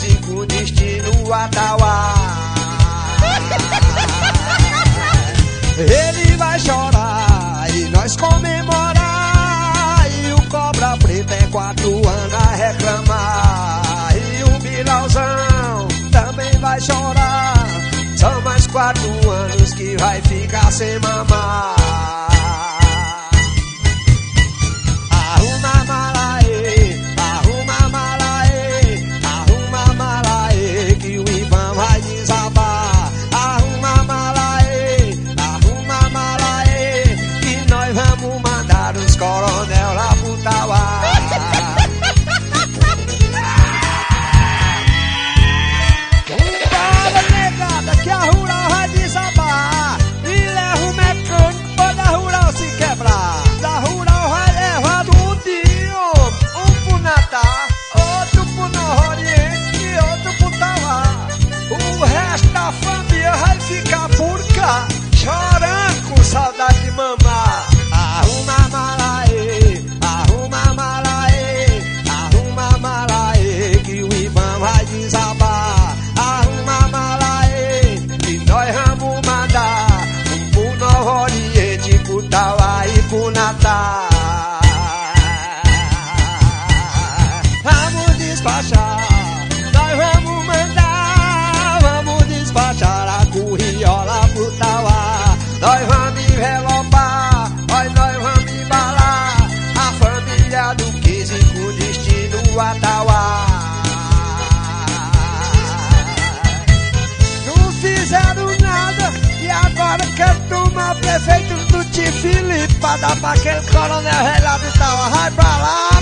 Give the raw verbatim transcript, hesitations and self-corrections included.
quinze com destino a Tauá. Ele vai chorar e nós comemorar, e o Cobra Preta é quatro anos a reclamar, e o Bilauzão também vai chorar. São mais quatro anos que vai ficar sem mamar. Arruma a mala aí, arruma a mala aí, arruma a mala aí, que o Ivan vai desabar. Arruma a mala aí, arruma a mala aí, que nós vamos mandar os coronel lá pro Tauá. Que a rural vai desabar, e leva o mecânico pra da rural se quebrar. Da rural vai levar um dia, um pro Natal, outro pro Novo Oriente e outro pro Tauá. O resto da família vai ficar por cá, chorando com saudade de mamar. Arruma a mala aí, arruma a mala aí, arruma a mala aí, que o Ivan vai desabar. Arruma a mala aí, nós vamos mandar um pro Novo Oriente, pro Tauá e pro Natal. Vamos despachar, nós vamos mandar, vamos despachar a curriola pro Tauá. Nós vamos envelopar, nós, nós vamos embalar a família do quinze com destino a Tauá. Fizeram nada e agora quer tomar prefeito do tio Felipe pra dar pra aquele coronel relado e tal. Vai pra lá!